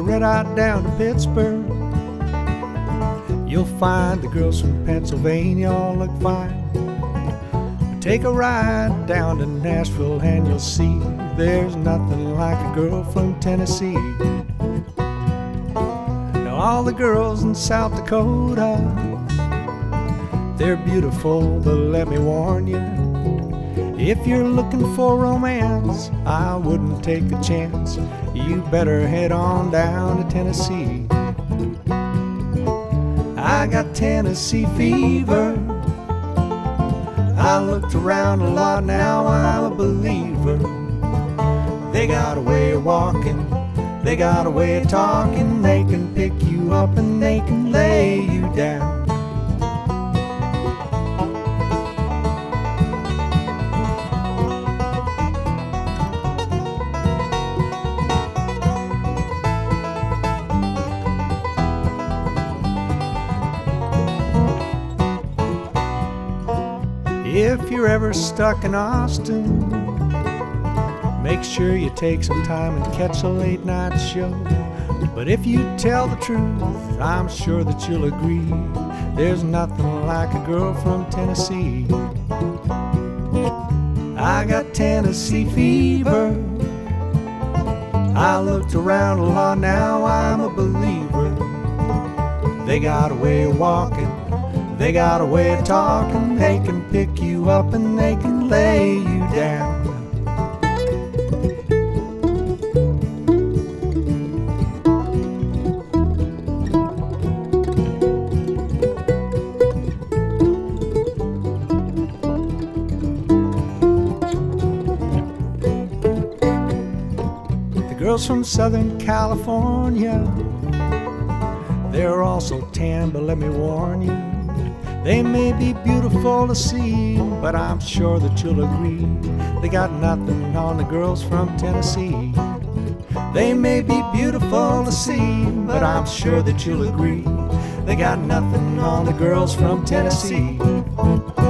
red eye down to Pittsburgh, you'll find the girls from Pennsylvania all look fine. Take a ride down to Nashville and you'll see there's nothing like a girl from Tennessee. Now all the girls in South Dakota, they're beautiful, but let me warn you, if you're looking for romance, I wouldn't take a chance. You better head on down to Tennessee. I got Tennessee fever. I looked around a lot, now I'm a believer. They got a way of walking, they got a way of talking. They can pick you up and they can lay you down. If you're ever stuck in Austin, make sure you take some time and catch a late night show. But if you tell the truth, I'm sure that you'll agree, there's nothing like a girl from Tennessee. I got Tennessee fever. I looked around a lot, now I'm a believer. They got a way of walking, they got a way of talking. They can pick you up and they can lay you down. The girls from Southern California, they're also tan, but let me warn you, they may be beautiful to see, but I'm sure that you'll agree, they got nothing on the girls from Tennessee. They may be beautiful to see, but I'm sure that you'll agree, they got nothing on the girls from Tennessee.